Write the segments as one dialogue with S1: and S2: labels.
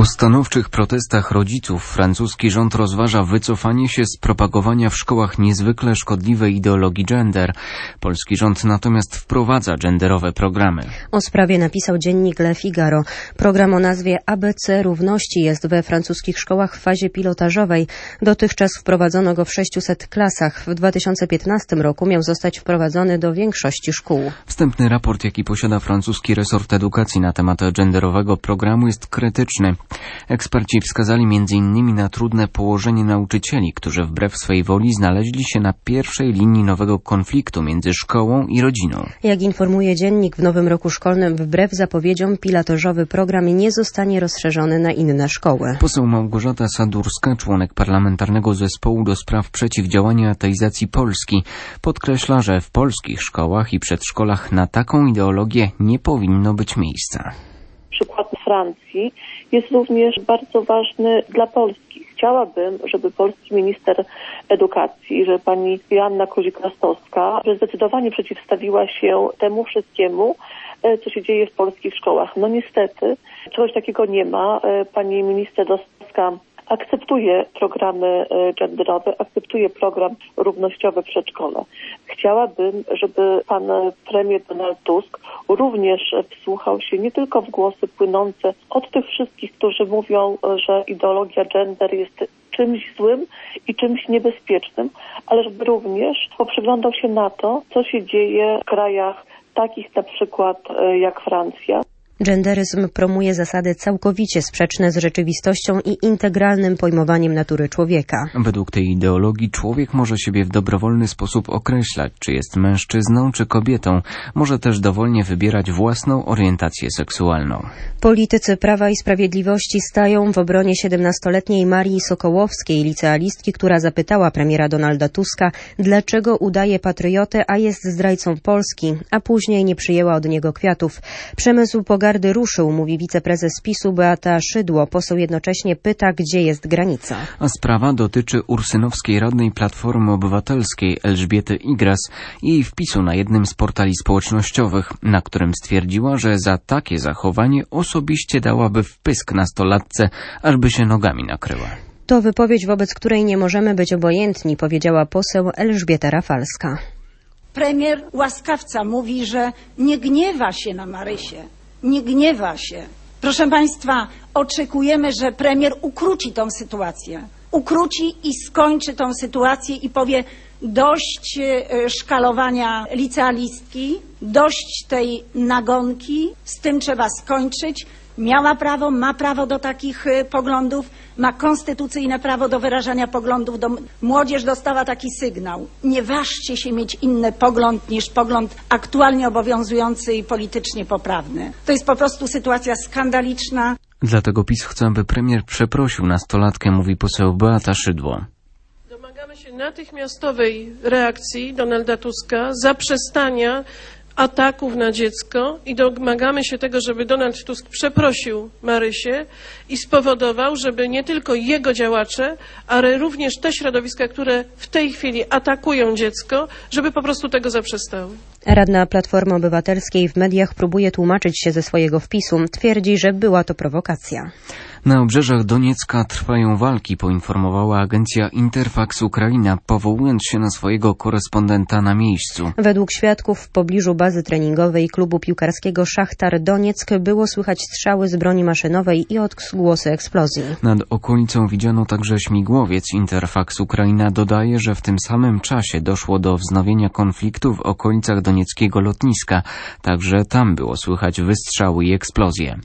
S1: Po stanowczych protestach rodziców francuski rząd rozważa wycofanie się z propagowania w szkołach niezwykle szkodliwej ideologii gender. Polski rząd natomiast wprowadza genderowe programy.
S2: O sprawie napisał dziennik Le Figaro. Program o nazwie ABC Równości jest we francuskich szkołach w fazie pilotażowej. Dotychczas wprowadzono go w 600 klasach. W 2015 roku miał zostać wprowadzony do większości szkół.
S1: Wstępny raport, jaki posiada francuski resort edukacji na temat genderowego programu, jest krytyczny. Eksperci wskazali m.in. na trudne położenie nauczycieli, którzy wbrew swej woli znaleźli się na pierwszej linii nowego konfliktu między szkołą i rodziną.
S2: Jak informuje dziennik, w nowym roku szkolnym wbrew zapowiedziom pilotażowy program nie zostanie rozszerzony na inne szkoły.
S1: Poseł Małgorzata Sadurska, członek parlamentarnego zespołu do spraw przeciwdziałania ateizacji Polski, podkreśla, że w polskich szkołach i przedszkolach na taką ideologię nie powinno być miejsca.
S3: Przykład Francji jest również bardzo ważny dla Polski. Chciałabym, żeby polski minister edukacji, że pani Joanna Kluzik-Rostowska zdecydowanie przeciwstawiła się temu wszystkiemu, co się dzieje w polskich szkołach. No niestety, czegoś takiego nie ma. Pani minister Rostowska akceptuje programy genderowe, akceptuje program równościowy w przedszkole. Chciałabym, żeby pan premier Donald Tusk również wsłuchał się nie tylko w głosy płynące od tych wszystkich, którzy mówią, że ideologia gender jest czymś złym i czymś niebezpiecznym, ale żeby również poprzyglądał się na to, co się dzieje w krajach takich na przykład jak Francja.
S2: Genderyzm promuje zasady całkowicie sprzeczne z rzeczywistością i integralnym pojmowaniem natury człowieka.
S1: Według tej ideologii człowiek może siebie w dobrowolny sposób określać, czy jest mężczyzną, czy kobietą. Może też dowolnie wybierać własną orientację seksualną.
S2: Politycy Prawa i Sprawiedliwości stają w obronie 17-letniej Marii Sokołowskiej, licealistki, która zapytała premiera Donalda Tuska, dlaczego udaje patriotę, a jest zdrajcą Polski, a później nie przyjęła od niego kwiatów. Przemysł pogardy ruszył, mówi wiceprezes PiS-u Beata Szydło. Poseł jednocześnie pyta, gdzie jest granica.
S1: A sprawa dotyczy ursynowskiej radnej Platformy Obywatelskiej Elżbiety Igras i jej wpisu na jednym z portali społecznościowych, na którym stwierdziła, że za takie zachowanie osobiście dałaby wpysk nastolatce, ażby się nogami nakryła.
S2: To wypowiedź, wobec której nie możemy być obojętni, powiedziała poseł Elżbieta Rafalska.
S4: Premier łaskawca mówi, że nie gniewa się na Marysię. Nie gniewa się. Proszę Państwa, oczekujemy, że premier ukróci tą sytuację. Ukróci i skończy tą sytuację i powie dość szkalowania licealistki, dość tej nagonki, z tym trzeba skończyć. Miała prawo, ma prawo do takich poglądów, ma konstytucyjne prawo do wyrażania poglądów. Młodzież dostała taki sygnał. Nie ważcie się mieć inny pogląd niż pogląd aktualnie obowiązujący i politycznie poprawny. To jest po prostu sytuacja skandaliczna.
S1: Dlatego PiS chce, aby premier przeprosił nastolatkę, mówi poseł Beata Szydło.
S5: Domagamy się natychmiastowej reakcji Donalda Tuska, zaprzestania ataków na dziecko i domagamy się tego, żeby Donald Tusk przeprosił Marysię i spowodował, żeby nie tylko jego działacze, ale również te środowiska, które w tej chwili atakują dziecko, żeby po prostu tego zaprzestały.
S2: Radna Platformy Obywatelskiej w mediach próbuje tłumaczyć się ze swojego wpisu. Twierdzi, że była to prowokacja.
S1: Na obrzeżach Doniecka trwają walki, poinformowała agencja Interfax Ukraina, powołując się na swojego korespondenta na miejscu.
S2: Według świadków w pobliżu bazy treningowej klubu piłkarskiego Szachtar Donieck było słychać strzały z broni maszynowej i odgłosy eksplozji.
S1: Nad okolicą widziano także śmigłowiec. Interfax Ukraina dodaje, że w tym samym czasie doszło do wznowienia konfliktu w okolicach donieckiego lotniska. Także tam było słychać wystrzały i eksplozje.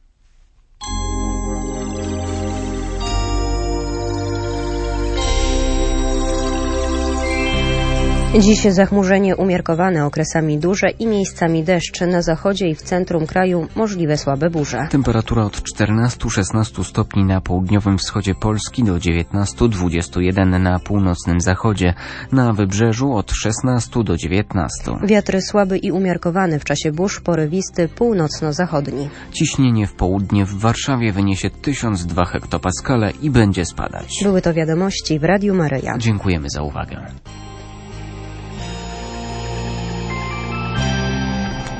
S2: Dziś zachmurzenie umiarkowane, okresami duże i miejscami deszcz. Na zachodzie i w centrum kraju możliwe słabe burze.
S1: Temperatura od 14-16 stopni na południowym wschodzie Polski do 19-21 na północnym zachodzie. Na wybrzeżu od 16 do 19.
S2: Wiatr słaby i umiarkowany, w czasie burz porywisty północno-zachodni.
S1: Ciśnienie w południe w Warszawie wyniesie 1002 hektopaskale i będzie spadać.
S2: Były to wiadomości w Radiu Maryja.
S1: Dziękujemy za uwagę.